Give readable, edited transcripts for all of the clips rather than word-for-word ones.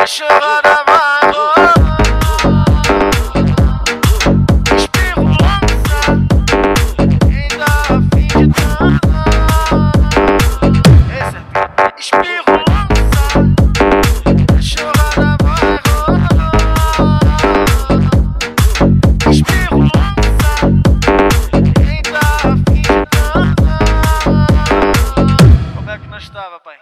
cachorrada vai rolar. Espirro lança, quem tá afim de transar. Espirro lança, cachorrada vai rolar. Espirro lança, quem tá afim de transar. Como é que nós tava, pai?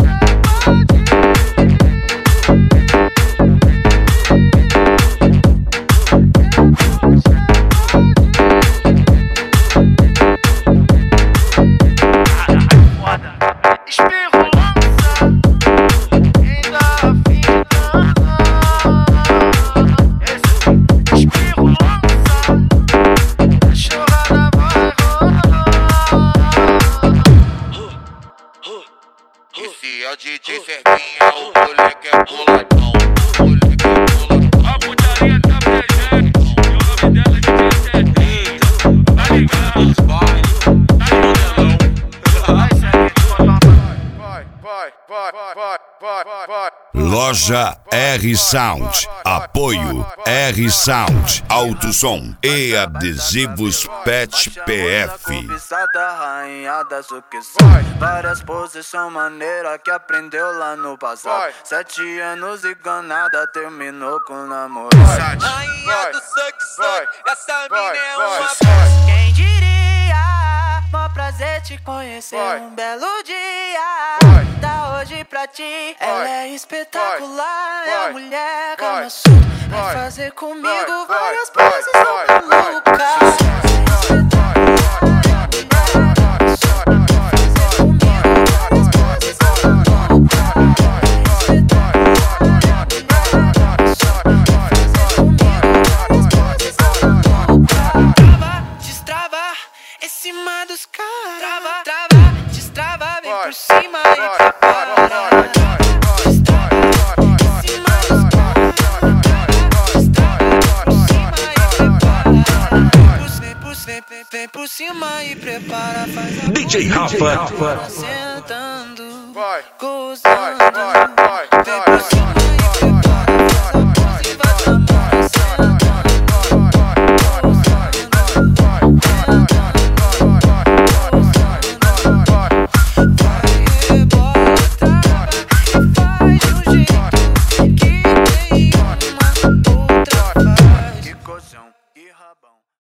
Espirro lança, quem tá afim de transar. Espirro lança, cachorrada vai rolar. Esse é o DJ Servinha, o moleque é boladão. O moleque é boladão. A putaria tá presente, e o nome dela é DJ Servinha. Tá ligado? Loja R Sound, apoio R Sound, Alto Som e adesivos Pet PF. Rainha da sucessão, várias posições maneiras que aprendeu lá no passado. 7 anos e ganada terminou com namoro. Rainha do suck, essa mina é uma bosta. Quem diria, mó prazer te conhecer um belo dia. Tá hoje pra ti, ela é espetacular. É a mulher Kama Sutra, vai fazer comigo várias posições malucas. Em cima dos caras, trava, destrava, vem por cima e prepara. Destrava, em cima dos caras, vem por cima e prepara. Faz a DJ Rafa sentando, gozando, vem por cima.